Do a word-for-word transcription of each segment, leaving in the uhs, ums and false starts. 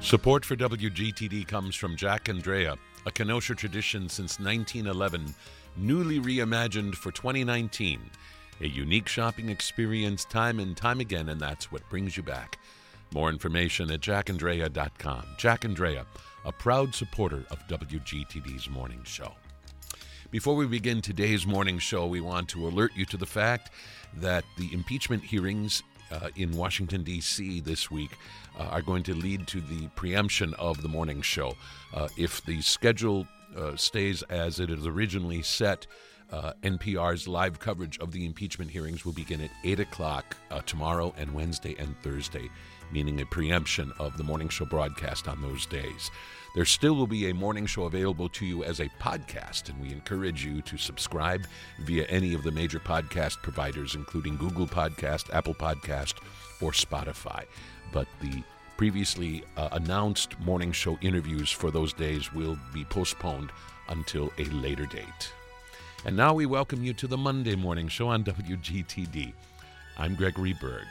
Support for W G T D comes from Jack Andrea, a Kenosha tradition since nineteen eleven, newly reimagined for twenty nineteen. A unique shopping experience time and time again, and that's what brings you back. More information at jack andrea dot com. Jack Andrea, a proud supporter of W G T D's morning show. Before we begin today's morning show, we want to alert you to the fact that the impeachment hearings uh, in Washington, D C this week uh, are going to lead to the preemption of the morning show. Uh, if the schedule uh, stays as it is originally set, uh, N P R's live coverage of the impeachment hearings will begin at eight o'clock uh, tomorrow and Wednesday and Thursday, meaning a preemption of the morning show broadcast on those days. There still will be a morning show available to you as a podcast, and we encourage you to subscribe via any of the major podcast providers, including Google Podcast, Apple Podcast, or Spotify. But the previously uh, announced morning show interviews for those days will be postponed until a later date. And now we welcome you to the Monday morning show on W G T D. I'm Gregory Berg.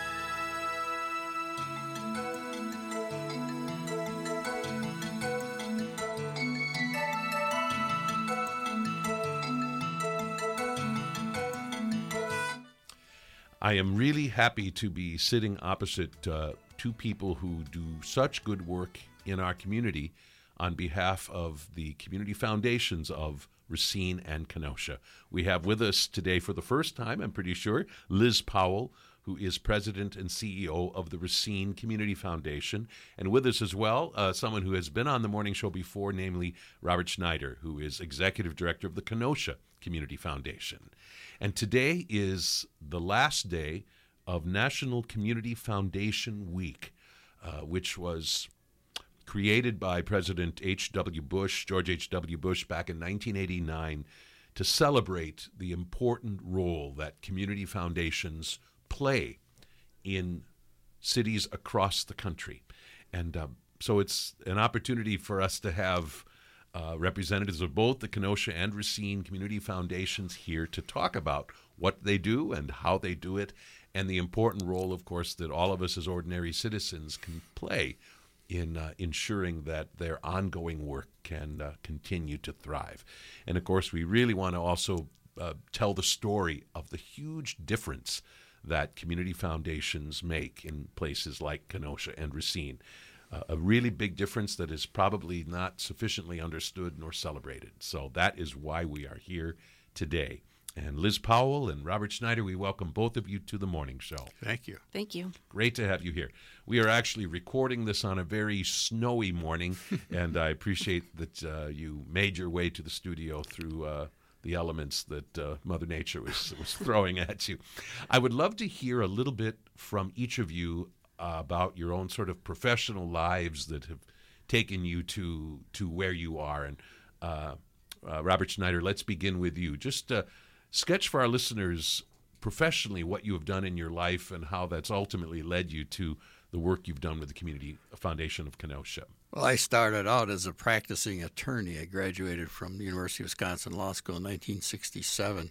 I am really happy to be sitting opposite uh, two people who do such good work in our community on behalf of the community foundations of Racine and Kenosha. We have with us today for the first time, I'm pretty sure, Liz Powell, who is president and C E O of the Racine Community Foundation. And with us as well, uh, someone who has been on the morning show before, namely Robert Schneider, who is executive director of the Kenosha Community Foundation. And today is the last day of National Community Foundation Week, uh, which was created by President H W. Bush, George H W. Bush, back in nineteen eighty-nine to celebrate the important role that community foundations play in cities across the country. And uh, so it's an opportunity for us to have Uh, representatives of both the Kenosha and Racine Community Foundations here to talk about what they do and how they do it, and the important role, of course, that all of us as ordinary citizens can play in uh, ensuring that their ongoing work can uh, continue to thrive. And, of course, we really want to also uh, tell the story of the huge difference that community foundations make in places like Kenosha and Racine. Uh, a really big difference that is probably not sufficiently understood nor celebrated. So that is why we are here today. And Liz Powell and Robert Schneider, we welcome both of you to the morning show. Thank you. Thank you. Great to have you here. We are actually recording this on a very snowy morning, and I appreciate that uh, you made your way to the studio through uh, the elements that uh, Mother Nature was, was throwing at you. I would love to hear a little bit from each of you Uh, about your own sort of professional lives that have taken you to to where you are. And uh, uh, Robert Schneider, let's begin with you. Just uh, sketch for our listeners professionally what you have done in your life and how that's ultimately led you to the work you've done with the Community Foundation of Kenosha. Well, I started out as a practicing attorney. I graduated from the University of Wisconsin Law School in nineteen sixty-seven.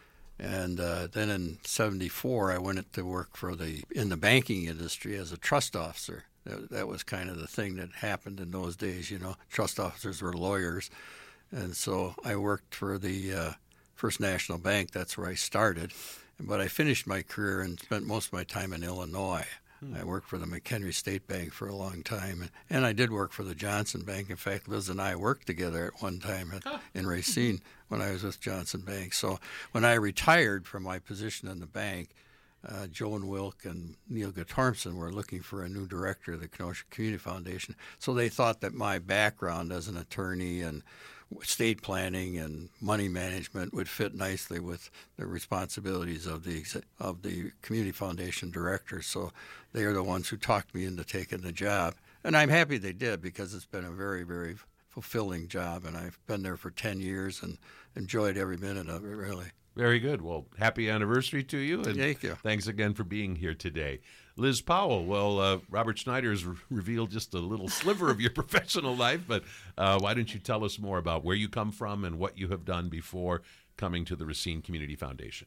And uh, then in seventy-four, I went to work for the in the banking industry as a trust officer. That, that was kind of the thing that happened in those days. You know, trust officers were lawyers, and so I worked for the uh, First National Bank. That's where I started. But I finished my career and spent most of my time in Illinois. Hmm. I worked for the McHenry State Bank for a long time, and, and I did work for the Johnson Bank. In fact, Liz and I worked together at one time at, in Racine when I was with Johnson Bank. So when I retired from my position in the bank, uh, Joan Wilk and Neil Guttormson were looking for a new director of the Kenosha Community Foundation. So they thought that my background as an attorney and estate planning and money management would fit nicely with the responsibilities of the of the Community Foundation director. So they are the ones who talked me into taking the job. And I'm happy they did, because it's been a very, very fulfilling job, and I've been there for ten years and enjoyed every minute of it, really. Very good. Well, happy anniversary to you. And thank you. Thanks again for being here today. Liz Powell, well, uh, Robert Schneider has re- revealed just a little sliver of your professional life, but uh, why don't you tell us more about where you come from and what you have done before coming to the Racine Community Foundation?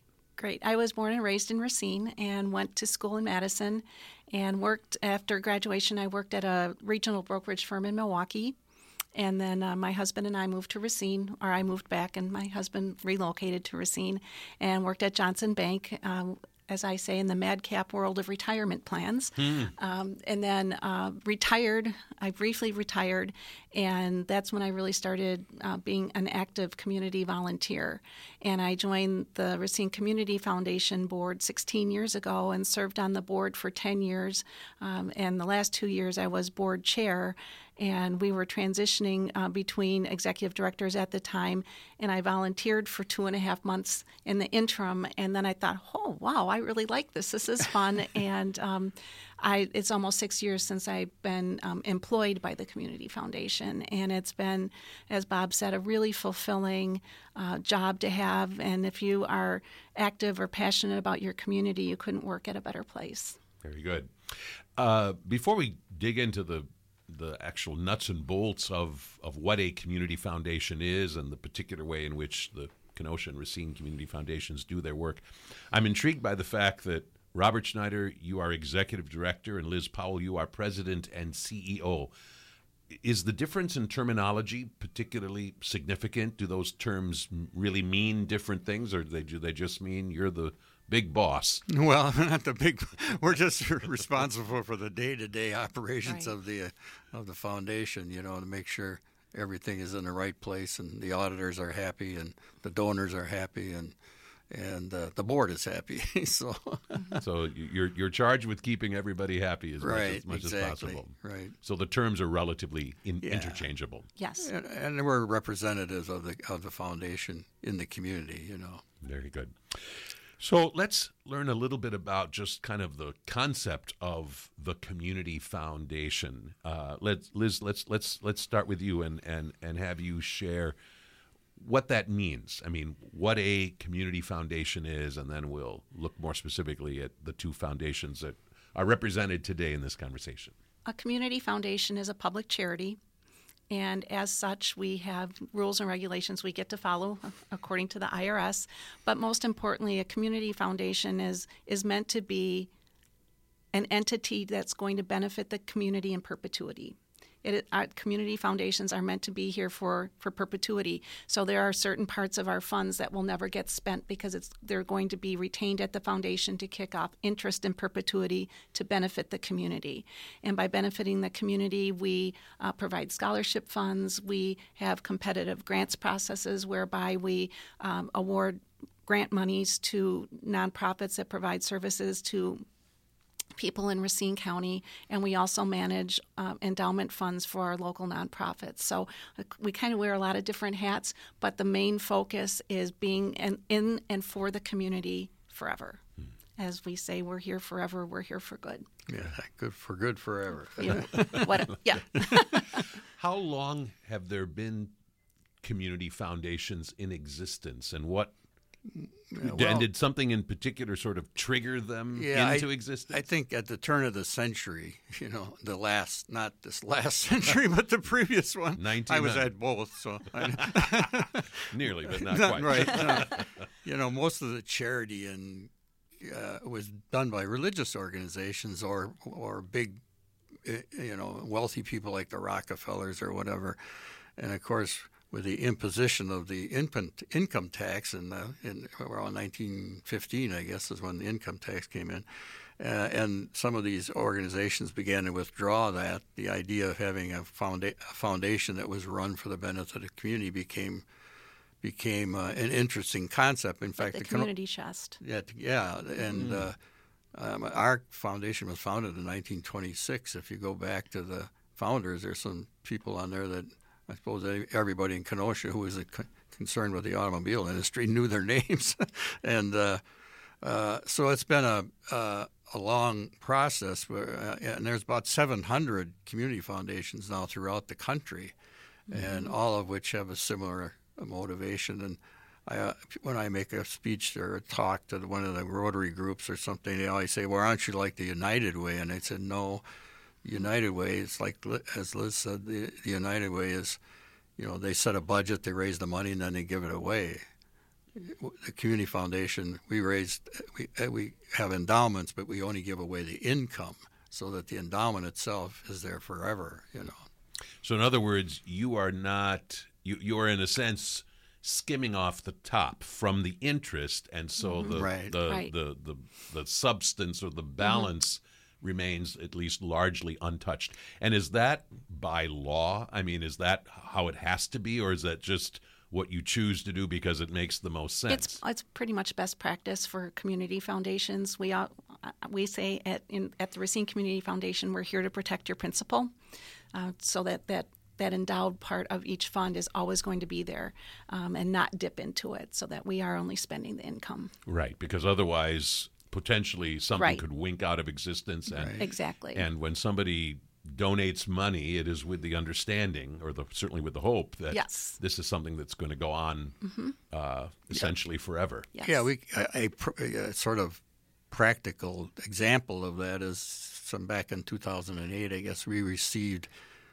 Great. I was born and raised in Racine and went to school in Madison and worked after graduation. I worked at a regional brokerage firm in Milwaukee. And then uh, my husband and I moved to Racine, or I moved back, and my husband relocated to Racine and worked at Johnson Bank, um, as I say, in the madcap world of retirement plans. Mm. Um, and then uh, retired. I briefly retired, and that's when I really started uh, being an active community volunteer. And I joined the Racine Community Foundation board sixteen years ago and served on the board for ten years. Um, and the last two years I was board chair. And we were transitioning uh, between executive directors at the time, and I volunteered for two and a half months in the interim. And then I thought, oh, wow, I really like this. This is fun. and um, I, it's almost six years since I've been um, employed by the Community Foundation. And it's been, as Bob said, a really fulfilling uh, job to have. And if you are active or passionate about your community, you couldn't work at a better place. Very good. Uh, before we dig into the the actual nuts and bolts of, of what a community foundation is and the particular way in which the Kenosha and Racine community foundations do their work, I'm intrigued by the fact that Robert Schneider, you are executive director, and Liz Powell, you are president and C E O. Is the difference in terminology particularly significant? Do those terms really mean different things, or do they, do they just mean you're the big boss? Well, not the big. We're just responsible for the day-to-day operations right. of the uh, of the foundation. You know, to make sure everything is in the right place, and the auditors are happy, and the donors are happy, and and uh, the board is happy. so, so you're you're charged with keeping everybody happy as right, much, as, much exactly, as possible. Right. So the terms are relatively in, yeah. interchangeable. Yes. And, and we're representatives of the of the foundation in the community. You know. Very good. So let's learn a little bit about just kind of the concept of the community foundation. Uh, let's, Liz, let's let's let's start with you and, and, and have you share what that means. I mean, what a community foundation is, and then we'll look more specifically at the two foundations that are represented today in this conversation. A community foundation is a public charity. And as such, we have rules and regulations we get to follow according to the I R S. But most importantly, a community foundation is is meant to be an entity that's going to benefit the community in perpetuity. It, our community foundations are meant to be here for, for perpetuity. So there are certain parts of our funds that will never get spent because it's they're going to be retained at the foundation to kick off interest in perpetuity to benefit the community. And by benefiting the community, we uh, provide scholarship funds. We have competitive grants processes whereby we um, award grant monies to nonprofits that provide services to people in Racine County, and we also manage um, endowment funds for our local nonprofits. So uh, we kind of wear a lot of different hats, but the main focus is being in, in and for the community forever. Hmm. As we say, we're here forever, we're here for good. Yeah, good for good forever. Yeah. what, yeah. How long have there been community foundations in existence, and what Yeah, well, and did something in particular sort of trigger them yeah, into I, existence? I think at the turn of the century, you know, the last, not this last century, but the previous one. I was at both, so. I, Nearly, but not, not quite. Right. uh, you know, most of the charity and uh, was done by religious organizations or or big, you know, wealthy people like the Rockefellers or whatever. And, of course, with the imposition of the income tax in, the, in around nineteen fifteen, I guess, is when the income tax came in. Uh, and some of these organizations began to withdraw that. The idea of having a, founda- a foundation that was run for the benefit of the community became became uh, an interesting concept. In like fact, the, the community chest. Yeah, yeah, and mm. uh, um, our foundation was founded in nineteen twenty-six. If you go back to the founders, there's some people on there that I suppose everybody in Kenosha who was concerned with the automobile industry knew their names, and uh, uh, so it's been a uh, a long process. Where, uh, and there's about seven hundred community foundations now throughout the country, mm-hmm. and all of which have a similar motivation. And I, uh, when I make a speech or a talk to one of the Rotary groups or something, they always say, "Well, aren't you like the United Way?" And I said, "No." United Way, it's like, as Liz said, the, the United Way is, you know, they set a budget, they raise the money, and then they give it away. the community foundation, we raised we we have endowments, but we only give away the income, so that the endowment itself is there forever. You know. So in other words, you are not you you are in a sense skimming off the top from the interest, and so the Right. the, Right. the the the substance or the balance remains at least largely untouched. And is that by law? I mean, is that how it has to be, or is that just what you choose to do because it makes the most sense? It's it's pretty much best practice for community foundations. We all, we say at in, at the Racine Community Foundation, we're here to protect your principal, uh, so that that. that endowed part of each fund is always going to be there, um, and not dip into it, so that we are only spending the income. Right, because otherwise, potentially something Right. could wink out of existence. And Right. Exactly. and when somebody donates money, it is with the understanding, or the, certainly with the hope, that Yes. this is something that's going to go on uh, essentially forever. Yes. Yeah, we a, a, pr- a sort of practical example of that is some back in two thousand eight. I guess we received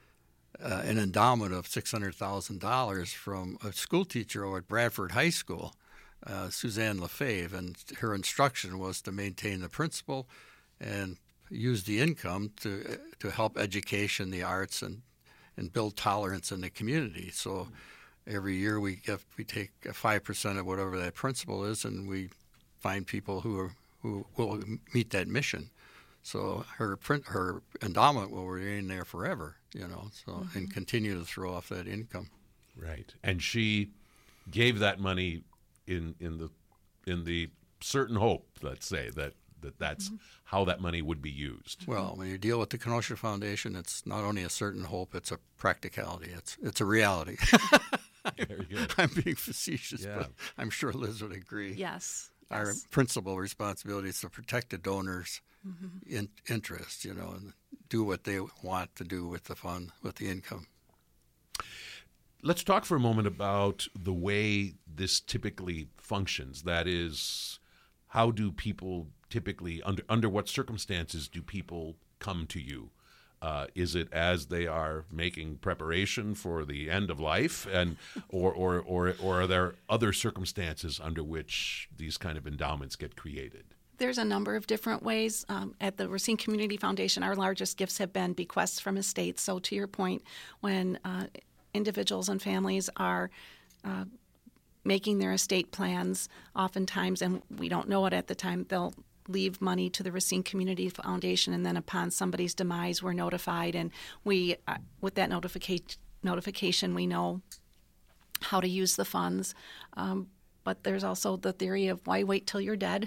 uh, an endowment of six hundred thousand dollars from a school teacher over at Bradford High School, uh, Suzanne Lefebvre, and her instruction was to maintain the principal and use the income to to help education, the arts, and and build tolerance in the community. So every year we get, we take five percent of whatever that principal is, and we find people who are, who will meet that mission. So her print, her endowment will remain there forever, you know. So mm-hmm. and continue to throw off that income. Right, and she gave that money in in the in the certain hope, let's say, that that that's mm-hmm. how that money would be used. Well, when you deal with the Kenosha Foundation, it's not only a certain hope; it's a practicality. It's it's a reality. Very good. I'm being facetious, Yeah. but I'm sure Liz would agree. Yes. Our yes. principal responsibility is to protect the donors' mm-hmm. in, interest, you know, and do what they want to do with the fund, with the income. Let's talk for a moment about the way this typically functions. That is, how do people typically, under under what circumstances do people come to you? Uh, is it as they are making preparation for the end of life, and or, or or or are there other circumstances under which these kind of endowments get created? There's a number of different ways. Um, at the Racine Community Foundation, our largest gifts have been bequests from estates. So to your point, when uh, individuals and families are uh, making their estate plans, oftentimes, and we don't know it at the time, they'll leave money to the Racine Community Foundation, and then upon somebody's demise, we're notified, and we, uh, with that notification, notification, we know how to use the funds. Um, but there's also the theory of why wait till you're dead.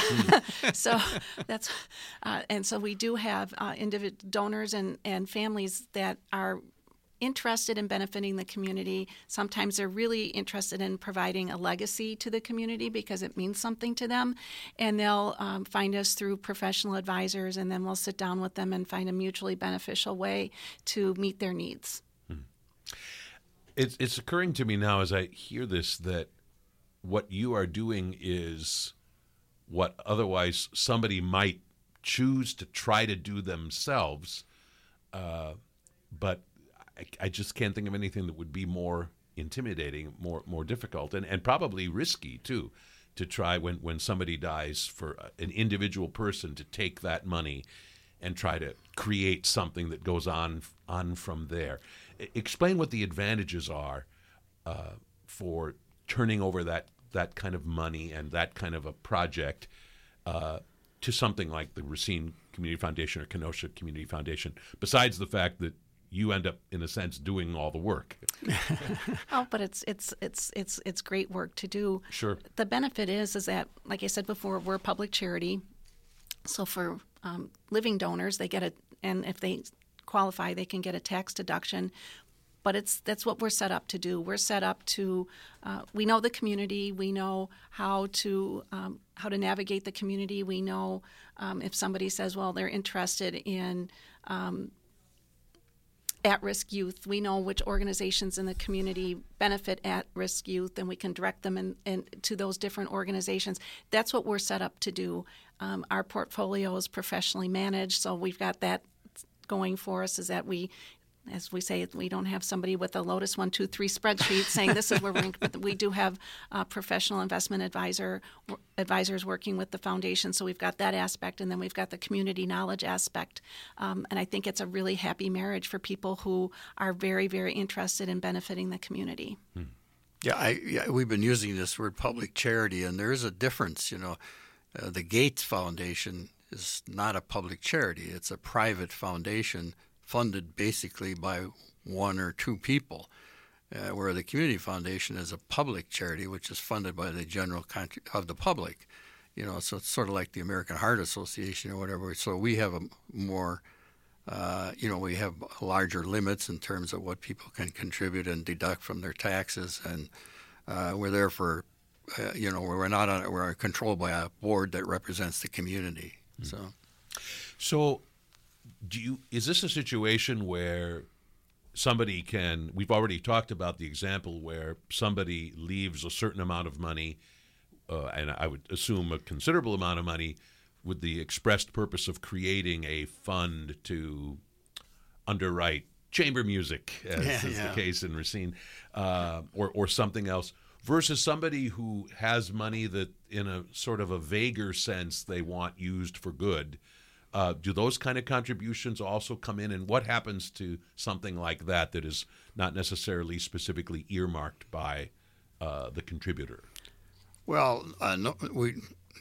so that's, uh, and so we do have uh, individ- donors and, and families that are interested in benefiting the community. Sometimes they're really interested in providing a legacy to the community because it means something to them, and they'll um, find us through professional advisors, and then we'll sit down with them and find a mutually beneficial way to meet their needs. Hmm. It's, it's occurring to me now as I hear this that what you are doing is what otherwise somebody might choose to try to do themselves, uh, but I, I just can't think of anything that would be more intimidating, more more difficult, and, and probably risky, too, to try when, when somebody dies for an individual person to take that money and try to create something that goes on on from there. I, explain what the advantages are uh, for turning over that, that kind of money and that kind of a project uh, to something like the Racine Community Foundation or Kenosha Community Foundation, besides the fact that you end up, in a sense, doing all the work. Oh, but it's it's it's it's it's great work to do. Sure. The benefit is is that, like I said before, we're a public charity. So for um, living donors, they get a, and if they qualify, they can get a tax deduction. But it's that's what we're set up to do. We're set up to, uh, we know the community. We know how to um, how to navigate the community. We know um, if somebody says, well, they're interested in um, at-risk youth, we know which organizations in the community benefit at-risk youth, and we can direct them in, in, to those different organizations. That's what we're set up to do. Um, our portfolio is professionally managed, so we've got that going for us, is that we as we say, we don't have somebody with a Lotus one, two, three spreadsheet saying this is where we're. But we do have uh, professional investment advisor advisors working with the foundation. So we've got that aspect, and then we've got the community knowledge aspect. Um, and I think it's a really happy marriage for people who are very, very interested in benefiting the community. Hmm. Yeah, I, yeah, we've been using this word public charity, and there is a difference. You know, uh, the Gates Foundation is not a public charity; it's a private foundation funded basically by one or two people, uh, where the Community Foundation is a public charity, which is funded by the general con- of the public. You know, so it's sort of like the American Heart Association or whatever. So we have a more, uh, you know, we have larger limits in terms of what people can contribute and deduct from their taxes, and uh, we're there for, uh, you know, we're not on, we're controlled by a board that represents the community. Mm-hmm. So, so. Do you, is this a situation where somebody can, we've already talked about the example where somebody leaves a certain amount of money, uh, and I would assume a considerable amount of money, with the expressed purpose of creating a fund to underwrite chamber music, as yeah, is yeah. the case in Racine, uh, or, or something else, versus somebody who has money that in a sort of a vaguer sense they want used for good. Uh, do those kind of contributions also come in, and what happens to something like that that is not necessarily specifically earmarked by uh, the contributor? Well, uh, no, we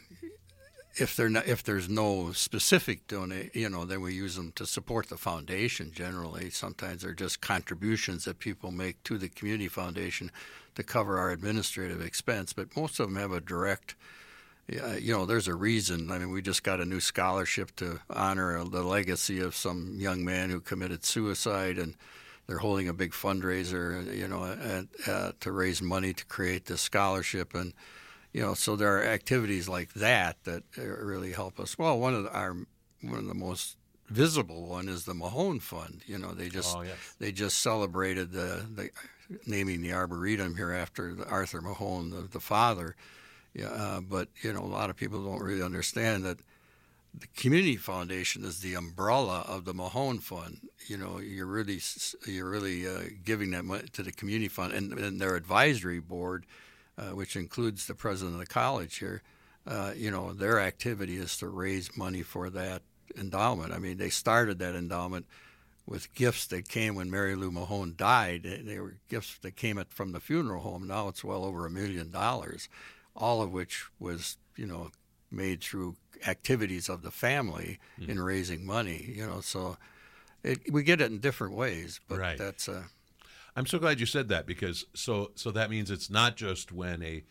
if they're not, if there's no specific donate, you know, then we use them to support the foundation. Generally, sometimes they're just contributions that people make to the community foundation to cover our administrative expense. But most of them have a direct. Yeah, you know, there's a reason. I mean, we just got a new scholarship to honor the legacy of some young man who committed suicide, and they're holding a big fundraiser, you know, at, uh, to raise money to create this scholarship. And, you know, so there are activities like that that really help us. Well, one of the, our one of the most visible one is the Mahone Fund. You know, they just oh, yes. they just celebrated the, the naming the Arboretum here after the Arthur Mahone, the, the father. Yeah, uh, but you know, a lot of people don't really understand that the Community Foundation is the umbrella of the Mahone Fund. You know, you're really you're really uh, giving that money to the Community Fund, and, and their advisory board, uh, which includes the president of the college here. Uh, you know, their activity is to raise money for that endowment. I mean, they started that endowment with gifts that came when Mary Lou Mahone died. They were gifts that came from the funeral home. Now it's well over a million dollars. All of which was, you know, made through activities of the family mm. in raising money, you know. So it, we get it in different ways, but right. that's. Uh, I'm so glad you said that, because so so that means it's not just when a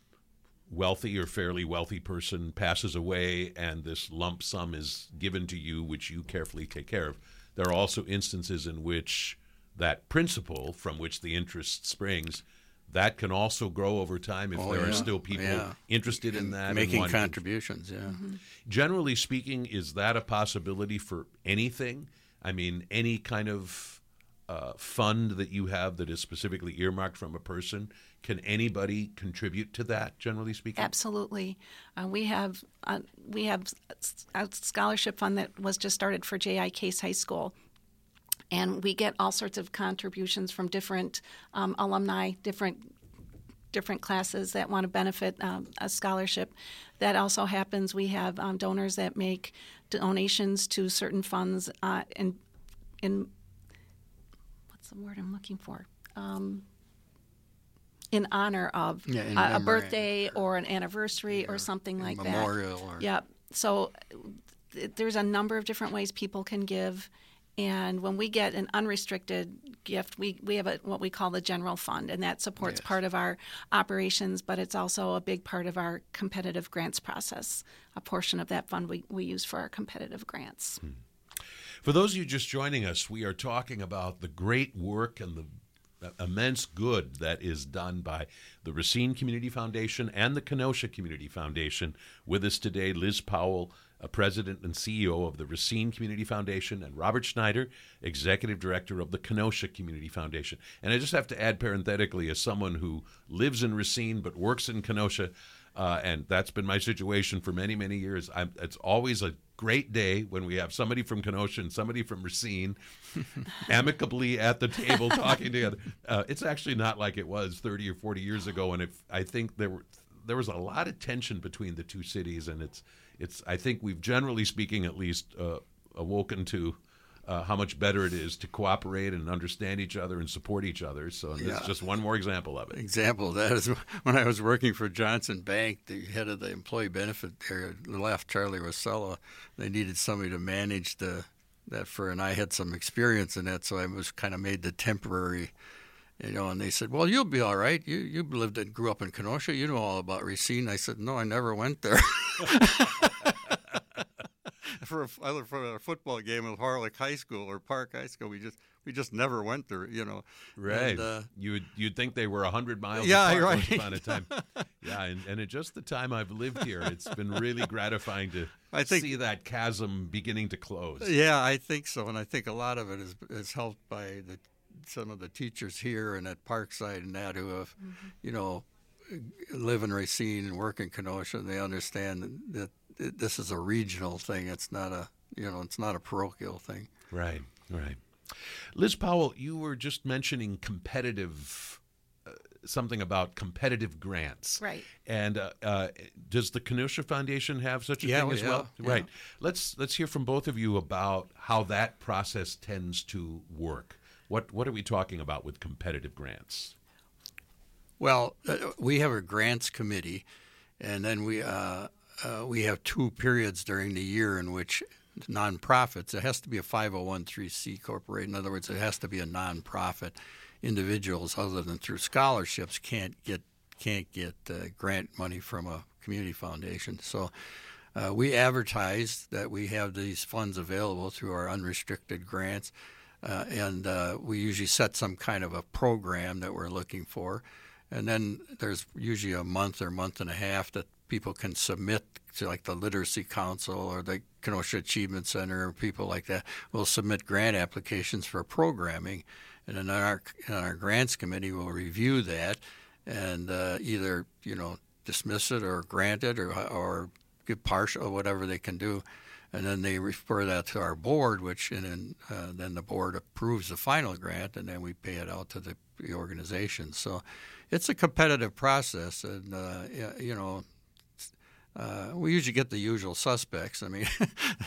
wealthy or fairly wealthy person passes away and this lump sum is given to you, which you carefully take care of. There are also instances in which that principle from which the interest springs, that can also grow over time if oh, there yeah. are still people yeah. interested in that. Making and contributions, yeah. Mm-hmm. Generally speaking, is that a possibility for anything? I mean, any kind of uh, fund that you have that is specifically earmarked from a person, can anybody contribute to that, generally speaking? Absolutely. Uh, we have uh, we have a scholarship fund that was just started for J I Case High School. And we get all sorts of contributions from different um, alumni, different different classes that want to benefit um, a scholarship. That also happens. We have um, donors that make donations to certain funds uh, in in what's the word I'm looking for? Um, in honor of yeah, in a, a memory. birthday or an anniversary yeah. or something like that. Memorial. Or... Yeah. So th- there's a number of different ways people can give. And when we get an unrestricted gift, we, we have a, what we call the general fund, and that supports yes. part of our operations, but it's also a big part of our competitive grants process. A portion of that fund we, we use for our competitive grants. Hmm. For those of you just joining us, we are talking about the great work and the immense good that is done by the Racine Community Foundation and the Kenosha Community Foundation. With us today, Liz Powell, a president and C E O of the Racine Community Foundation, and Robert Schneider, executive director of the Kenosha Community Foundation. And I just have to add parenthetically, as someone who lives in Racine but works in Kenosha, uh, and that's been my situation for many, many years. I'm, it's always a great day when we have somebody from Kenosha and somebody from Racine amicably at the table talking together. Uh, it's actually not like it was thirty or forty years ago, and if I think there were there was a lot of tension between the two cities, and it's it's I think we've generally speaking at least uh, awoken to uh, how much better it is to cooperate and understand each other and support each other. So and this Yeah. is just one more example of it. Example of that is when I was working for Johnson Bank, the head of the employee benefit area left, Charlie Rosella. They needed somebody to manage the that for, and I had some experience in that, so I was kind of made the temporary, you know. And they said, "Well, you'll be all right. You you lived and grew up in Kenosha. You know all about Racine." I said, "No, I never went there." For a, I looked for a football game at Harlech High School or Park High School. We just we just never went there, you know. Right. And, uh, you would you'd think they were a hundred miles Yeah, apart right. once upon a time. Yeah, and, and in just the time I've lived here, it's been really gratifying to I think- see that chasm beginning to close. Yeah, I think so, and I think a lot of it is is helped by the some of the teachers here and at Parkside and that who have, mm-hmm. you know, live in Racine and work in Kenosha. They understand that this is a regional thing. It's not a you know it's not a parochial thing. Right, right. Liz Powell, you were just mentioning competitive. Uh, something about competitive grants. Right. And uh, uh, does the Kenosha Foundation have such a Yeah, thing as yeah, well? yeah. Right. Let's let's hear from both of you about how that process tends to work. What what are we talking about with competitive grants? Well, uh, we have a grants committee, and then we uh, uh, we have two periods during the year in which nonprofits. It has to be a five oh one c corporation. In other words, it has to be a nonprofit. Individuals, other than through scholarships, can't get can't get uh, grant money from a community foundation. So uh, we advertise that we have these funds available through our unrestricted grants, uh, and uh, we usually set some kind of a program that we're looking for. And then there's usually a month or month and a half that people can submit to, like the Literacy Council or the Kenosha Achievement Center, or people like that will submit grant applications for programming. And then our, our grants committee will review that and uh, either, you know, dismiss it or grant it or, or give partial or whatever they can do. And then they refer that to our board, which and then, uh, then the board approves the final grant, and then we pay it out to the, the organization. So it's a competitive process, and uh, you know, uh, we usually get the usual suspects. I mean,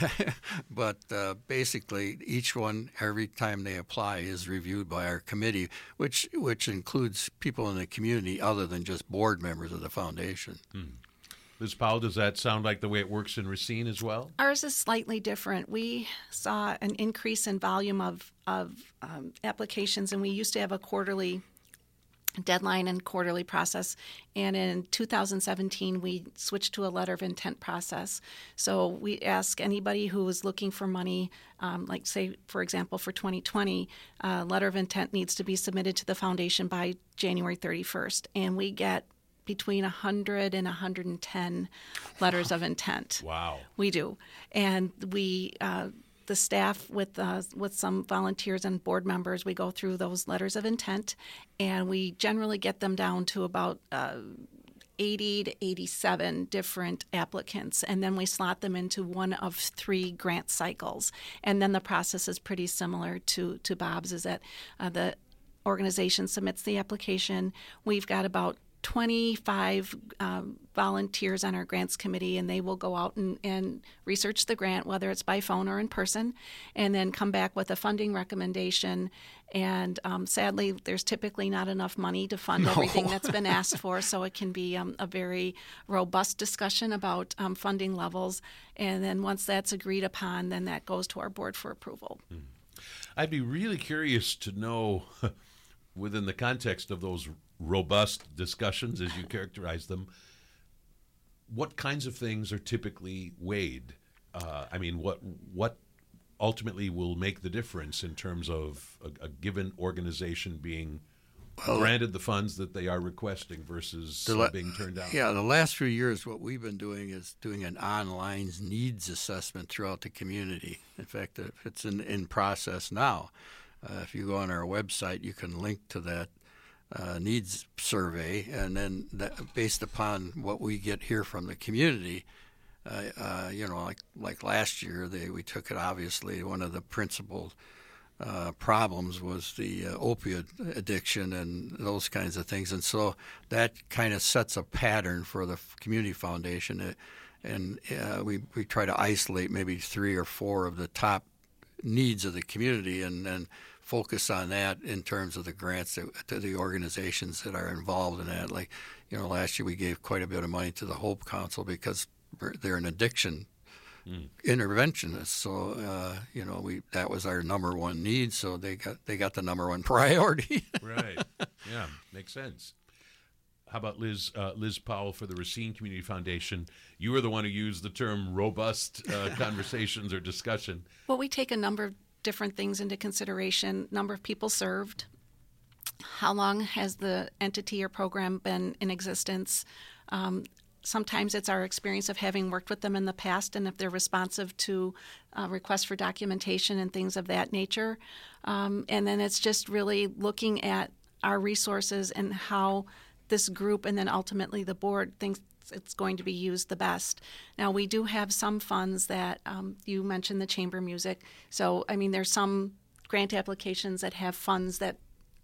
but uh, basically, each one every time they apply is reviewed by our committee, which which includes people in the community other than just board members of the foundation. Hmm. Liz Powell, does that sound like the way it works in Racine as well? Ours is slightly different. We saw an increase in volume of, of um, applications, and we used to have a quarterly deadline and quarterly process. And in two thousand seventeen, we switched to a letter of intent process. So we ask anybody who is looking for money, um, like say, for example, for twenty twenty, a uh, letter of intent needs to be submitted to the foundation by January thirty-first. And we get between one hundred and one hundred ten letters of intent. Wow. We do. And we, uh, the staff with uh, with some volunteers and board members, we go through those letters of intent, and we generally get them down to about uh, eighty to eighty-seven different applicants, and then we slot them into one of three grant cycles. And then the process is pretty similar to, to Bob's, is that uh, the organization submits the application. We've got about twenty-five um, volunteers on our grants committee, and they will go out and, and research the grant, whether it's by phone or in person, and then come back with a funding recommendation. And um, sadly, there's typically not enough money to fund No. everything that's been asked for, so it can be um, a very robust discussion about um, funding levels. And then once that's agreed upon, then that goes to our board for approval. Hmm. I'd be really curious to know, within the context of those robust discussions, as you characterize them, what kinds of things are typically weighed? Uh, I mean, what what ultimately will make the difference in terms of a, a given organization being well, granted the funds that they are requesting versus la- being turned down? Yeah, the last few years, what we've been doing is doing an online needs assessment throughout the community. In fact, it's in, in process now. Uh, if you go on our website, you can link to that uh, needs survey, and then that, based upon what we get here from the community, uh, uh, you know, like like last year, they we took it. Obviously, one of the principal uh, problems was the uh, opioid addiction and those kinds of things, and so that kind of sets a pattern for the community foundation. It, and uh, we we try to isolate maybe three or four of the top needs of the community, and then focus on that in terms of the grants that, to the organizations that are involved in that. Like, you know, last year we gave quite a bit of money to the Hope Council because they're an addiction mm. interventionist. So, uh, you know, we that was our number one need. So they got they got the number one priority. Right. Yeah, makes sense. How about Liz uh, Liz Powell for the Racine Community Foundation? You were the one who used the term robust uh, conversations or discussion. Well, we take a number of different things into consideration. Number of people served. How long has the entity or program been in existence? Um, sometimes it's our experience of having worked with them in the past, and if they're responsive to uh, requests for documentation and things of that nature. Um, and then it's just really looking at our resources and how this group and then ultimately the board thinks it's going to be used the best. Now, we do have some funds that um, you mentioned the chamber music. So, I mean, there's some grant applications that have funds that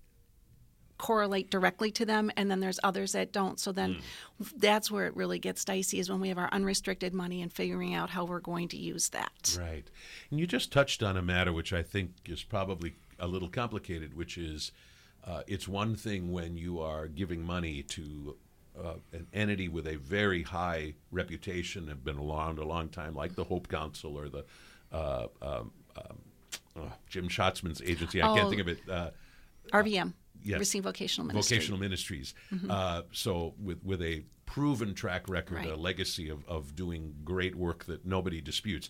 correlate directly to them, and then there's others that don't. So then mm. that's where it really gets dicey, is when we have our unrestricted money and figuring out how we're going to use that. Right. And you just touched on a matter which I think is probably a little complicated, which is Uh, it's one thing when you are giving money to uh, an entity with a very high reputation, have been around a long time, like the Hope Council or the uh, um, um, uh, Jim Schatzman's agency. I oh, can't think of it. Uh, R V M, yes, Racine Vocational Ministry. Vocational Ministries. Mm-hmm. Uh, so with, with a proven track record, right. a legacy of, of doing great work that nobody disputes,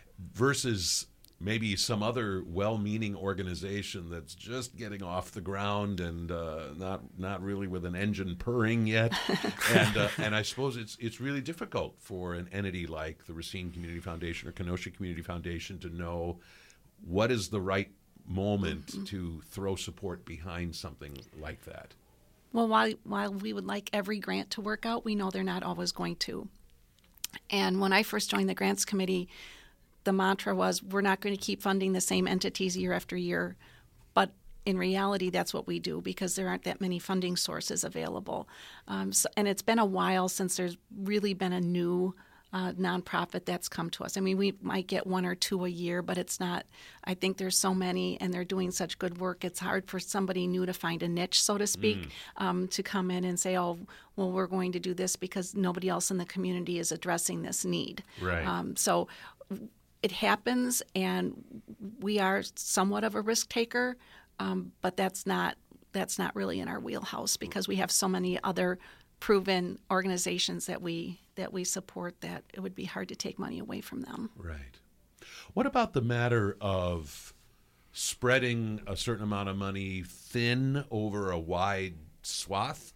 versus maybe some other well-meaning organization that's just getting off the ground and uh, not not really with an engine purring yet. and uh, and I suppose it's it's really difficult for an entity like the Racine Community Foundation or Kenosha Community Foundation to know what is the right moment mm-hmm. to throw support behind something like that. Well, while while we would like every grant to work out, we know they're not always going to. And when I first joined the grants committee, the mantra was, we're not going to keep funding the same entities year after year. But in reality, that's what we do, because there aren't that many funding sources available. Um, so, and it's been a while since there's really been a new uh, nonprofit that's come to us. I mean, we might get one or two a year, but it's not, I think there's so many and they're doing such good work. It's hard for somebody new to find a niche, so to speak, mm. um, to come in and say, oh, well, we're going to do this because nobody else in the community is addressing this need. Right. Um, so it happens, and we are somewhat of a risk taker, um, but that's not that's not really in our wheelhouse, because we have so many other proven organizations that we that we support that it would be hard to take money away from them. Right. What about the matter of spreading a certain amount of money thin over a wide swath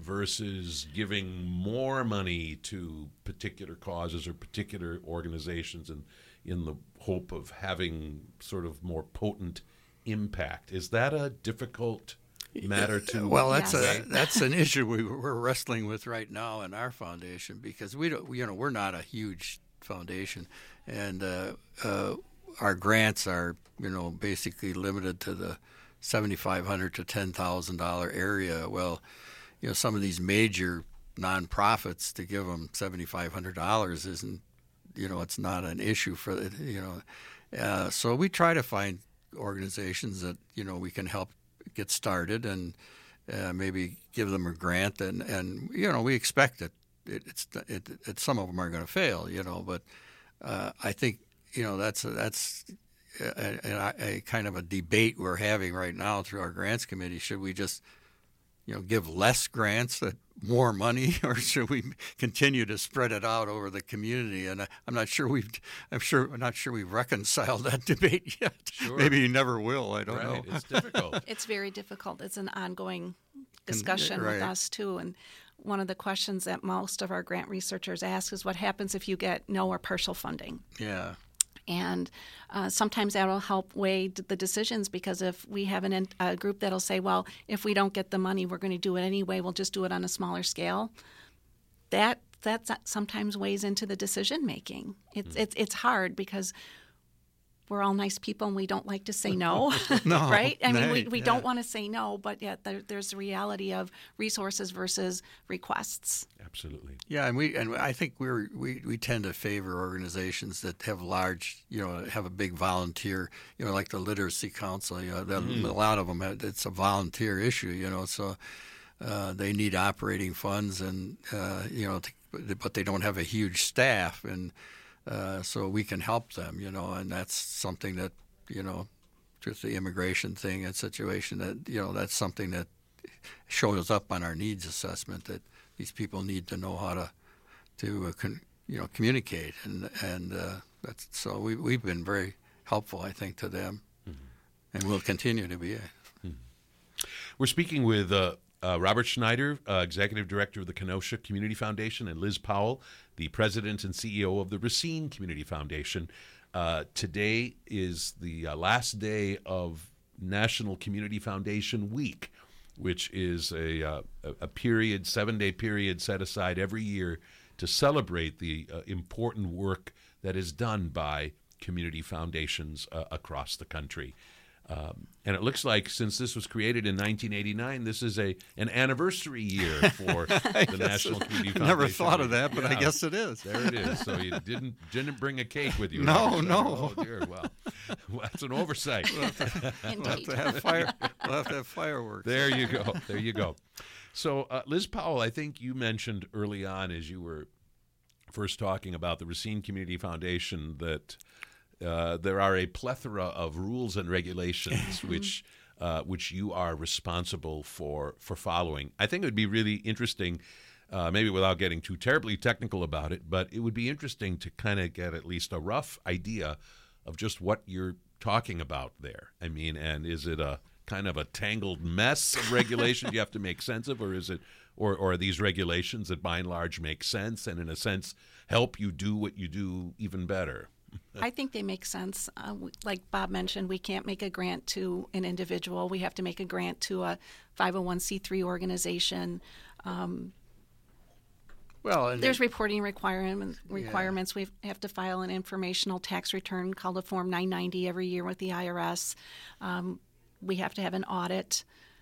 versus giving more money to particular causes or particular organizations and in the hope of having sort of more potent impact? Is that a difficult matter to? Well, that's yes. a that's an issue we, we're wrestling with right now in our foundation, because we don't, you know, we're not a huge foundation, and uh, uh, our grants are, you know, basically limited to the seventy-five hundred to ten thousand dollar area. Well, you know, some of these major nonprofits, to give them seventy-five hundred dollars isn't, you know, it's not an issue for the, you know. Uh, so we try to find organizations that, you know, we can help get started and uh, maybe give them a grant. And, and you know, we expect that it, it's, it, it, some of them are going to fail, you know. But uh, I think, you know, that's a, that's a, a, a kind of a debate we're having right now through our grants committee. Should we just, you know, give less grants, that more money, or should we continue to spread it out over the community? And I, I'm not sure we've, I'm sure, I'm not sure we've reconciled that debate yet. Sure. Maybe you never will. I don't right. know. It's difficult. It's very difficult. It's an ongoing discussion right. with us too. And one of the questions that most of our grant researchers ask is, what happens if you get no or partial funding? Yeah. And uh, sometimes that will help weigh the decisions, because if we have an, a group that'll say, well, if we don't get the money, we're going to do it anyway, we'll just do it on a smaller scale, that that sometimes weighs into the decision making. It's, mm. it's, it's hard because we're all nice people and we don't like to say no, no right? I mean, right, we, we yeah. don't want to say no, but yet there, there's the reality of resources versus requests. Absolutely. Yeah, and we and I think we're we, we tend to favor organizations that have large, you know, have a big volunteer, you know, like the Literacy Council. You know, that, mm. a lot of them have, it's a volunteer issue, you know, so uh, they need operating funds, and uh, you know, to, but they don't have a huge staff, and uh, so we can help them, you know, and that's something that, you know, just the immigration thing and situation that, you know, that's something that shows up on our needs assessment, that these people need to know how to, to uh, con, you know, communicate, and and uh, that's so we we've been very helpful, I think, to them, mm-hmm. and we'll continue to be. Mm-hmm. We're speaking with uh, uh, Robert Schneider, uh, Executive Director of the Kenosha Community Foundation, and Liz Powell, the President and C E O of the Racine Community Foundation. Uh, today is the uh, last day of National Community Foundation Week, which is a, uh, a period, seven-day period set aside every year to celebrate the uh, important work that is done by community foundations uh, across the country. Um, and it looks like, since this was created in nineteen eighty-nine, this is a an anniversary year for the National Community Foundation. I never thought of that, but yeah. I guess it is. There it is. So you didn't didn't bring a cake with you. No, no. Oh, dear. Well, well, that's an oversight. We'll have to, we'll have to have fire. We'll have to have fireworks. There you go. There you go. So, uh, Liz Powell, I think you mentioned early on, as you were first talking about the Racine Community Foundation, that Uh, there are a plethora of rules and regulations which uh, which you are responsible for for following. I think it would be really interesting, uh, maybe without getting too terribly technical about it, but it would be interesting to kind of get at least a rough idea of just what you're talking about there. I mean, and is it a kind of a tangled mess of regulations you have to make sense of, or is it, or, or are these regulations that by and large make sense and in a sense help you do what you do even better? I think they make sense. Uh, like Bob mentioned, we can't make a grant to an individual. We have to make a grant to a five oh one c three organization. Um, well, and there's reporting requirement, requirements. Yeah. We have to file an informational tax return called a Form nine ninety every year with the I R S. Um, we have to have an audit.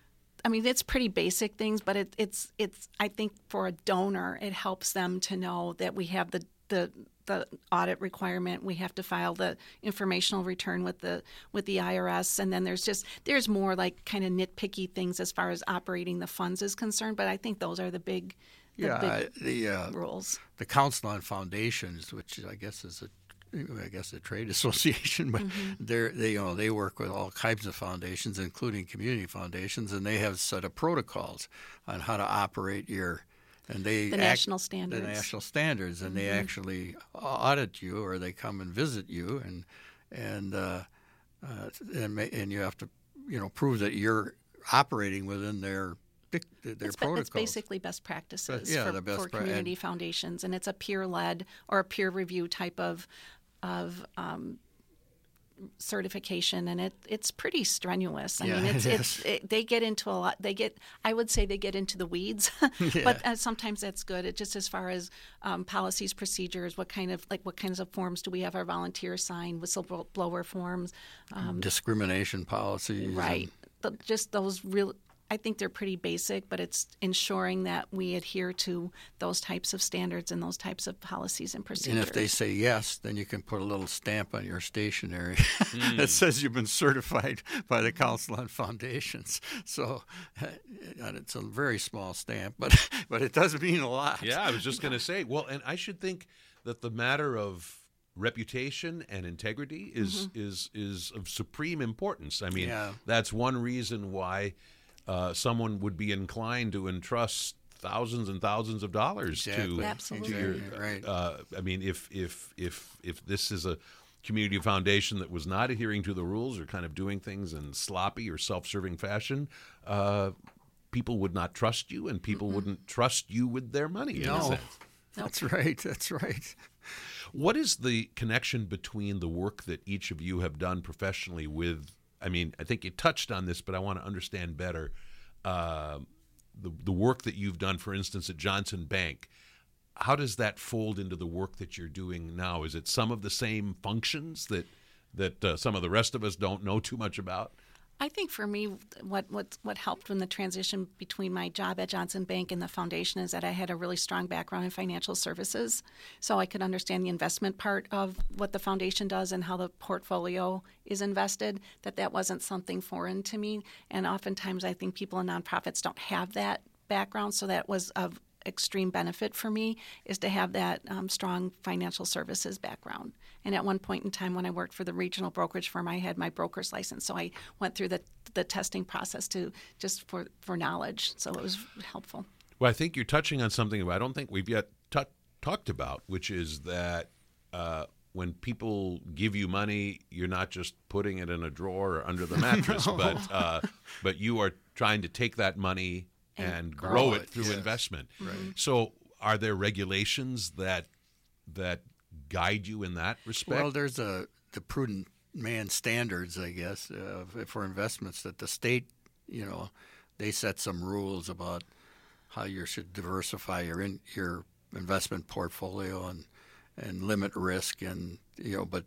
I mean, it's pretty basic things, but it, it's it's. I think for a donor, it helps them to know that we have the the. the audit requirement. We have to file the informational return with the with the I R S, and then there's just there's more like kind of nitpicky things as far as operating the funds is concerned. But I think those are the big, the yeah, big I, the uh, rules. The Council on Foundations, which I guess is a I guess a trade association, but mm-hmm. they're they you know they work with all kinds of foundations, including community foundations, and they have a set of protocols on how to operate your. And they the act, national standards. The national standards, and mm-hmm. they actually audit you, or they come and visit you, and and uh, uh, and, and you have to, you know, prove that you're operating within their their it's, protocols. It's basically best practices but, yeah, for, the best for pra- community and, foundations, and it's a peer-led or a peer review type of of. Um, certification, and it it's pretty strenuous. I yeah, mean, it's it it's it, they get into a lot. They get I would say they get into the weeds, yeah. but uh, sometimes that's good. It just as far as um, policies, procedures, what kind of like what kinds of forms do we have our volunteers sign, whistleblower forms, um, discrimination policies, right? The, just those real. I think they're pretty basic, but it's ensuring that we adhere to those types of standards and those types of policies and procedures. And if they say yes, then you can put a little stamp on your stationery mm. that says you've been certified by the Council on Foundations. So and it's a very small stamp, but but it does mean a lot. Yeah, I was just going to say, well, and I should think that the matter of reputation and integrity is mm-hmm. is is of supreme importance. I mean, yeah. that's one reason why Uh, someone would be inclined to entrust thousands and thousands of dollars exactly. to, Absolutely. to your. Right. Uh, I mean, if if if if this is a community foundation that was not adhering to the rules or kind of doing things in sloppy or self-serving fashion, uh, people would not trust you, and people mm-hmm. wouldn't trust you with their money. In no, a sense. That's right. That's right. What is the connection between the work that each of you have done professionally with, I mean, I think you touched on this, but I want to understand better, uh, the, the work that you've done, for instance, at Johnson Bank. How does that fold into the work that you're doing now? Is it some of the same functions that, that uh, some of the rest of us don't know too much about? I think for me, what, what what helped in the transition between my job at Johnson Bank and the foundation is that I had a really strong background in financial services, so I could understand the investment part of what the foundation does and how the portfolio is invested, that that wasn't something foreign to me. And oftentimes I think people in nonprofits don't have that background, so that was of extreme benefit for me, is to have that um, strong financial services background. And at one point in time when I worked for the regional brokerage firm, I had my broker's license. So I went through the, the testing process to just for, for knowledge. So it was helpful. Well, I think you're touching on something I don't think we've yet t- talked about, which is that uh, when people give you money, you're not just putting it in a drawer or under the mattress, No. but uh, but you are trying to take that money and, And grow, grow it, it, through yes. investment. Right. So are there regulations that that guide you in that respect? Well, there's a the prudent man standards, I guess, uh, for investments that the state, you know, they set some rules about how you should diversify your in, your investment portfolio and and limit risk, and you know, but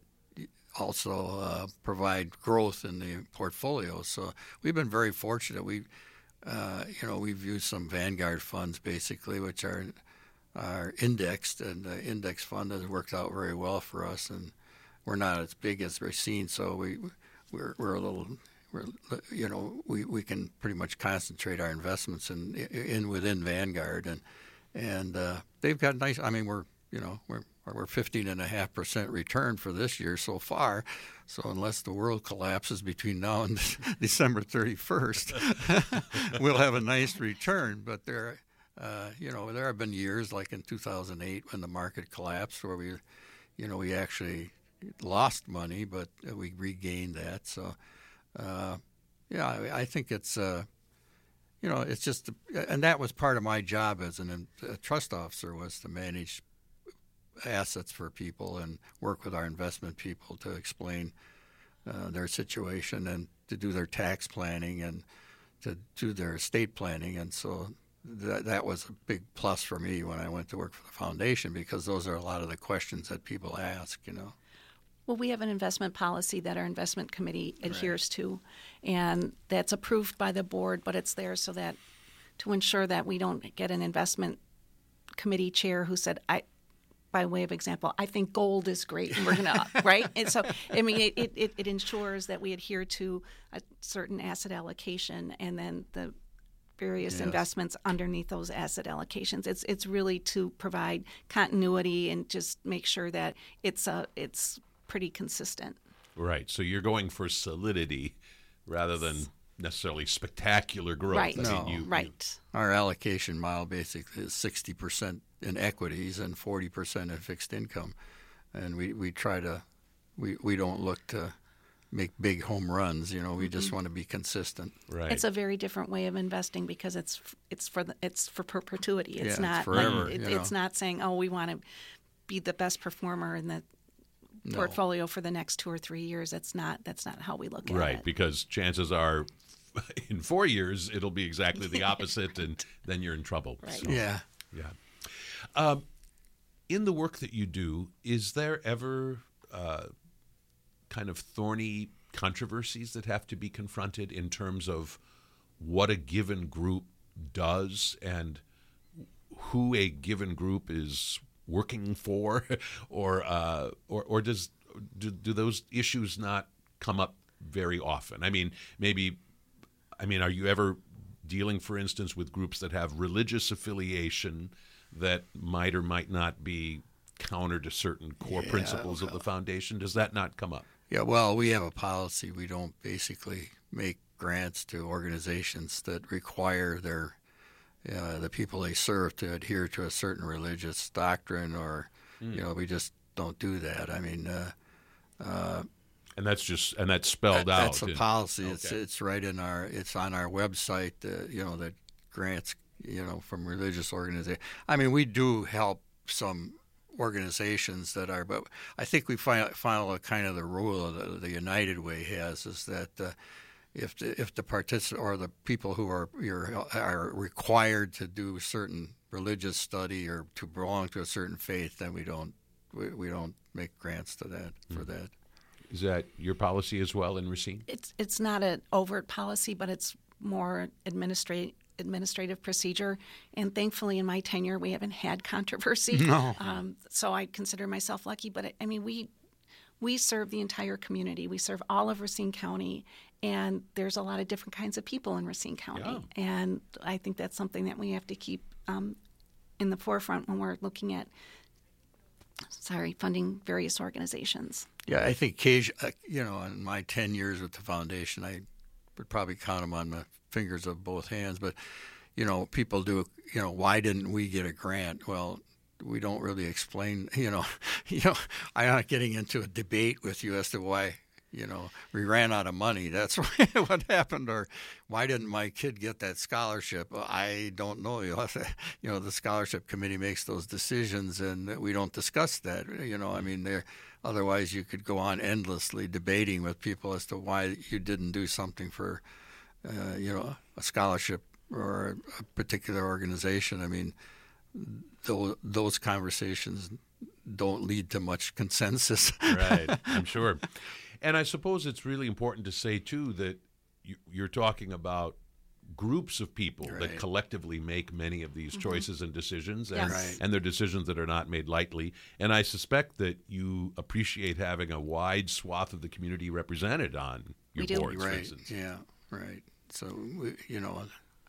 also uh, provide growth in the portfolio. So we've been very fortunate. We, uh, you know, we've used some Vanguard funds basically, which are are indexed, and the index fund has worked out very well for us. And we're not as big as Racine, so we we're we're a little. We're, you know, we, we can pretty much concentrate our investments in in within Vanguard, and and uh, they've got nice. I mean, we're you know we're we're fifteen and a half percent return for this year so far. So unless the world collapses between now and December thirty-first, we'll have a nice return. But there, uh, you know, there have been years like in two thousand eight when the market collapsed where we, you know, we actually lost money, but we regained that. So. Uh, yeah, I, I think it's, uh, you know, it's just, and that was part of my job as an, a trust officer, was to manage assets for people and work with our investment people to explain uh, their situation and to do their tax planning and to do their estate planning. And so that, that was a big plus for me when I went to work for the foundation, because those are a lot of the questions that people ask, you know. Well, we have an investment policy that our investment committee adheres right. to, and that's approved by the board, but it's there so that to ensure that we don't get an investment committee chair who said, I, by way of example, I think gold is great and we're going to, right? And so, I mean, it, it, it ensures that we adhere to a certain asset allocation and then the various yes. investments underneath those asset allocations. It's it's really to provide continuity and just make sure that it's a, it's pretty consistent. Right. So you're going for solidity rather than necessarily spectacular growth. Right. I no. mean, you, right. You, our allocation model basically is sixty percent in equities and forty percent in fixed income. And we, we try to, we, we don't look to make big home runs. You know, we just mm-hmm. want to be consistent. Right. It's a very different way of investing because it's it's for the, it's for perpetuity. It's yeah, not it's forever. Like, it, you know. It's not saying, oh, we want to be the best performer in the No. portfolio for the next two or three years. That's not that's not how we look at right, it. Right, because chances are in four years it'll be exactly the opposite, and then you're in trouble. Right. So, yeah. Yeah. Um, in the work that you do, is there ever uh, kind of thorny controversies that have to be confronted in terms of what a given group does and who a given group is working for, or uh, or or does do, do those issues not come up very often? I mean, maybe, I mean, are you ever dealing, for instance, with groups that have religious affiliation that might or might not be counter to certain core yeah, principles well, of the foundation? Does that not come up? Yeah, well, we have a policy. We don't basically make grants to organizations that require their Uh, the people they serve to adhere to a certain religious doctrine, or mm. you know, we just don't do that. I mean, uh, uh, and that's just and that's spelled that, out. That's a in, policy. Okay. It's it's right in our it's on our website. Uh, you know, that grants you know from religious organizations. I mean, we do help some organizations that are. But I think we follow, follow kind of the rule that the United Way has, is that uh, if the, if the particip- or the people who are you're, are required to do certain religious study or to belong to a certain faith, then we don't we, we don't make grants to that for mm-hmm. that. Is that your policy as well in Racine? It's it's not an overt policy, but it's more administrative. administrative procedure, and thankfully in my tenure we haven't had controversy. No. Um, so I consider myself lucky, but I mean we we serve the entire community. We serve all of Racine County, and there's a lot of different kinds of people in Racine County. Yeah. And I think that's something that we have to keep um, in the forefront when we're looking at sorry, funding various organizations. Yeah, I think occasion- you know, in my ten years with the foundation, I would probably count them on my fingers of both hands, but you know, people do, you know, why didn't we get a grant? Well, we don't really explain, you know, you know, I'm not getting into a debate with you as to why, you know, we ran out of money. That's what happened. Or why didn't my kid get that scholarship? I don't know. You know, you know, the scholarship committee makes those decisions, and we don't discuss that. You know, I mean, they're, otherwise you could go on endlessly debating with people as to why you didn't do something for, uh, you know, a scholarship or a particular organization. I mean, those, those conversations don't lead to much consensus. Right, I'm sure. And I suppose it's really important to say, too, that you, you're talking about groups of people right. that collectively make many of these mm-hmm. choices and decisions, and, Yes. Right. and they're decisions that are not made lightly. And I suspect that you appreciate having a wide swath of the community represented on your We do. boards, for Right, instance. yeah, right. So, we, you know,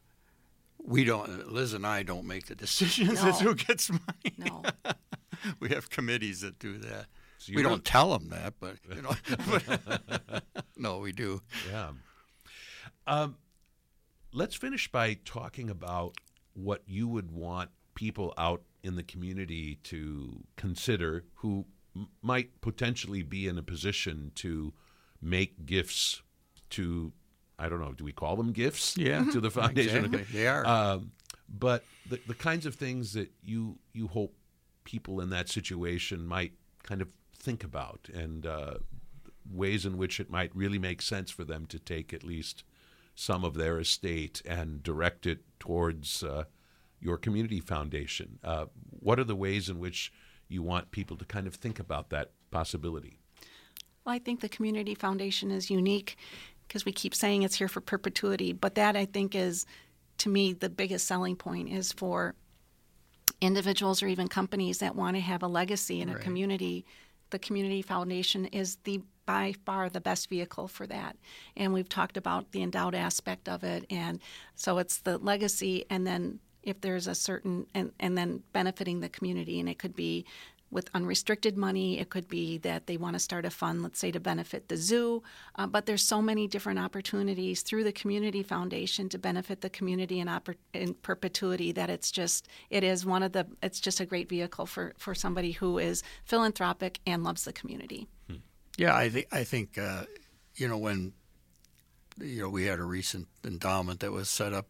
we don't, Liz and I don't make the decisions No. as who gets money. No. We have committees that do that. So We you're- don't tell them that, but, you know, but, no, we do. Yeah. Um, let's finish by talking about what you would want people out in the community to consider who m- might potentially be in a position to make gifts to, I don't know, do we call them gifts? Yeah, To the foundation. exactly. They are. Um, but the, the kinds of things that you, you hope people in that situation might kind of think about, and uh, ways in which it might really make sense for them to take at least some of their estate and direct it towards uh, your community foundation. Uh, what are the ways in which you want people to kind of think about that possibility? Well, I think the community foundation is unique because we keep saying it's here for perpetuity, but that I think is, to me, the biggest selling point is for individuals or even companies that want to have a legacy in a Right. community. The community foundation is the by far the best vehicle for that. And we've talked about the endowed aspect of it. And so it's the legacy, and then if there's a certain, and, and then benefiting the community. And it could be with unrestricted money. It could be that they want to start a fund, let's say, to benefit the zoo. Uh, but there's so many different opportunities through the community foundation to benefit the community in, oppor- in perpetuity that it's just, it is one of the, it's just a great vehicle for, for somebody who is philanthropic and loves the community. Yeah, I think I think uh, you know, when you know we had a recent endowment that was set up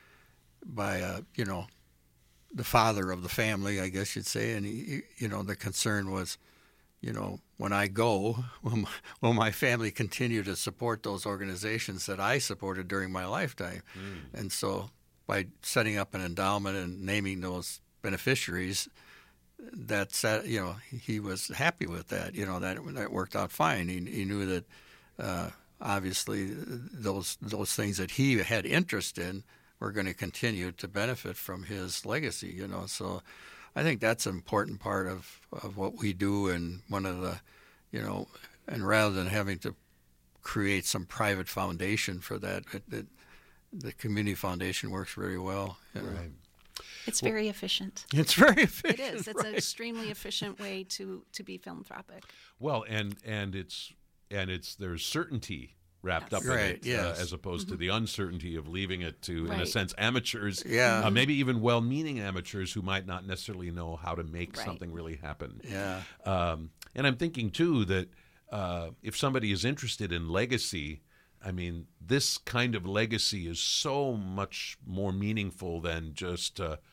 by uh, you know the father of the family, I guess you'd say, and he, you know the concern was, you know, when I go, will my, will my family continue to support those organizations that I supported during my lifetime? Mm. And so by setting up an endowment and naming those beneficiaries, that's uh, you know he was happy with that. You know that that worked out fine. He, he knew that uh, obviously those those things that he had interest in were going to continue to benefit from his legacy. You know, so I think that's an important part of, of what we do. And one of the, you know, and rather than having to create some private foundation for that, it, it, the community foundation works very well. You know? Right. It's very efficient. It's very It efficient. is. It's right. an extremely efficient way to, to be philanthropic. Well, and and it's and it's there's certainty wrapped Yes. up in Right, it, yes. uh, as opposed to the uncertainty of leaving it to, in a Right. sense, amateurs. Yeah. Uh, maybe even well-meaning amateurs who might not necessarily know how to make Right. something really happen. Yeah. Um, and I'm thinking too that uh, if somebody is interested in legacy, I mean, this kind of legacy is so much more meaningful than just uh,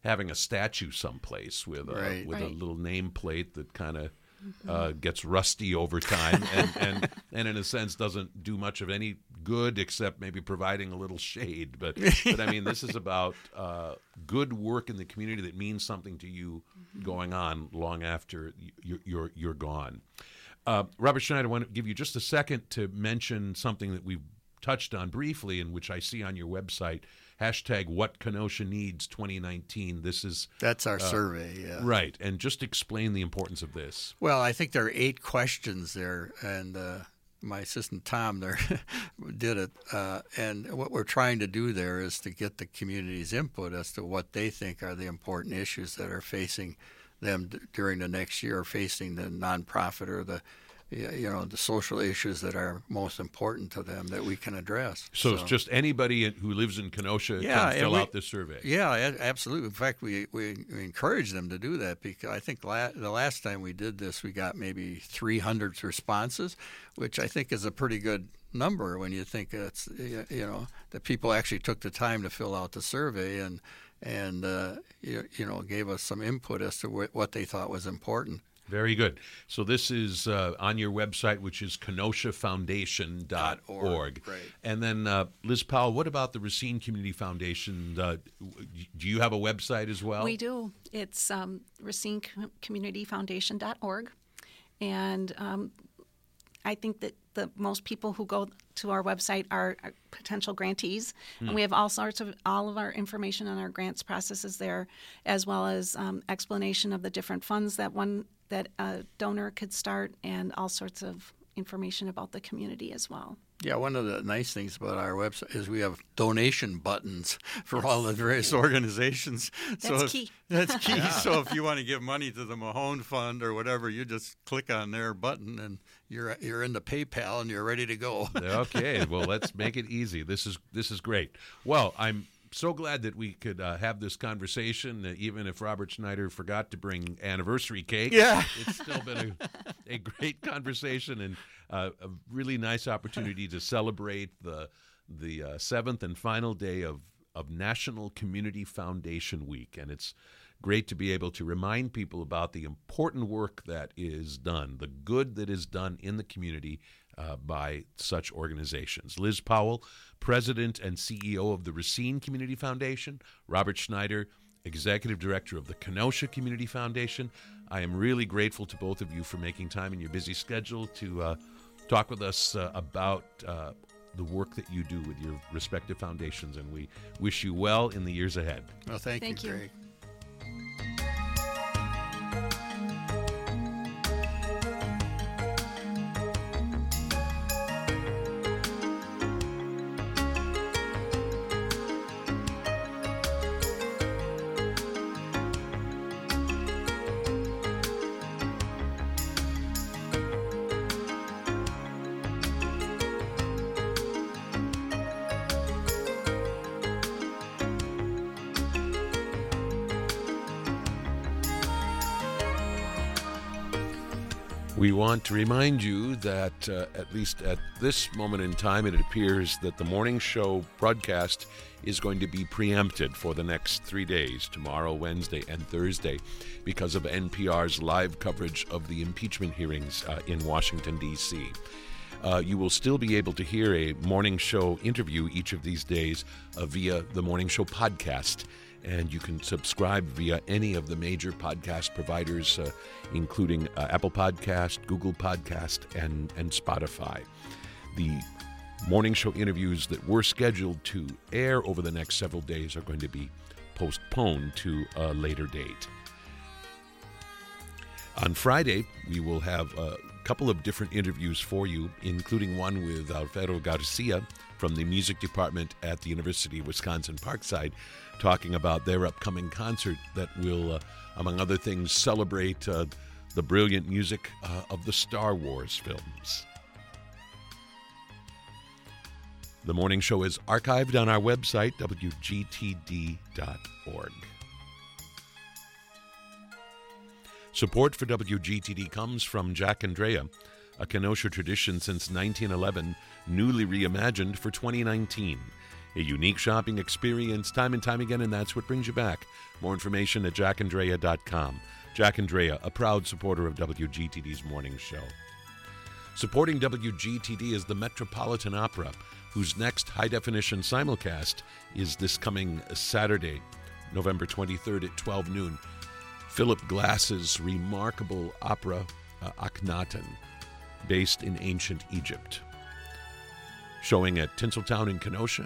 having a statue someplace with a, Right. with Right. a little nameplate that kind of uh, gets rusty over time, and, and and in a sense doesn't do much of any good except maybe providing a little shade. But but I mean, this is about uh, good work in the community that means something to you going on long after you're you're, you're gone. Uh, Robert Schneider, I want to give you just a second to mention something that we've touched on briefly, and which I see on your website. Hashtag What Kenosha Needs twenty nineteen. This is That's our uh, survey, yeah. Right, and just explain the importance of this. Well, I think there are eight questions there, and uh, my assistant Tom there did it. Uh, and what we're trying to do there is to get the community's input as to what they think are the important issues that are facing them d- during the next year, facing the nonprofit or the you know, the social issues that are most important to them that we can address. So, so. it's just anybody who lives in Kenosha yeah, can fill we, out this survey. Yeah, absolutely. In fact, we, we, we encourage them to do that because I think la- the last time we did this, we got maybe three hundred responses, which I think is a pretty good number when you think it's, you know, that people actually took the time to fill out the survey and, and uh, you, you know, gave us some input as to wh- what they thought was important. Very good. So this is uh, on your website, which is kenosha foundation dot org. Right. And then, uh, Liz Powell, what about the Racine Community Foundation? Uh, do you have a website as well? We do. It's um, racine community foundation dot org. And um, I think that the most people who go to our website are, are potential grantees. Hmm. And we have all sorts of, all of our information on our grants processes there, as well as um, explanation of the different funds that one that a donor could start, and all sorts of information about the community as well. Yeah, one of the nice things about our website is we have donation buttons for yes. all the various organizations. That's so if, key. That's key. Yeah. So if you want to give money to the Mahone Fund or whatever, you just click on their button and you're you're into PayPal and you're ready to go. Okay, well, let's make it easy. This is this is great. Well, I'm so glad that we could uh, have this conversation, uh, even if Robert Schneider forgot to bring anniversary cake. Yeah. It's still been a, a great conversation and uh, a really nice opportunity to celebrate the the uh, seventh and final day of, of National Community Foundation Week. And it's great to be able to remind people about the important work that is done, the good that is done in the community uh, by such organizations. Liz Powell, President and C E O of the Racine Community Foundation, Robert Schneider, Executive Director of the Kenosha Community Foundation. I am really grateful to both of you for making time in your busy schedule to uh, talk with us uh, about uh, the work that you do with your respective foundations, and we wish you well in the years ahead. Well, thank, thank you, you, Greg. We want to remind you that, uh, at least at this moment in time, it appears that the morning show broadcast is going to be preempted for the next three days, tomorrow, Wednesday, and Thursday, because of N P R's live coverage of the impeachment hearings uh, in Washington, D C Uh, you will still be able to hear a morning show interview each of these days uh, via the morning show podcast. And you can subscribe via any of the major podcast providers, uh, including uh, Apple Podcast, Google Podcast, and, and Spotify. The morning show interviews that were scheduled to air over the next several days are going to be postponed to a later date. On Friday, we will have a couple of different interviews for you, including one with Alfredo Garcia from the music department at the University of Wisconsin-Parkside, talking about their upcoming concert that will, uh, among other things, celebrate uh, the brilliant music uh, of the Star Wars films. The morning show is archived on our website, w g t d dot org. Support for W G T D comes from Jack Andrea, a Kenosha tradition since nineteen eleven, newly reimagined for twenty nineteen. A unique shopping experience time and time again, and that's what brings you back. More information at jack andrea dot com. Jack Andrea, a proud supporter of W G T D's morning show. Supporting W G T D is the Metropolitan Opera, whose next high-definition simulcast is this coming Saturday, November twenty-third at twelve noon. Philip Glass's remarkable opera, uh, Akhenaten, based in ancient Egypt. Showing at Tinseltown in Kenosha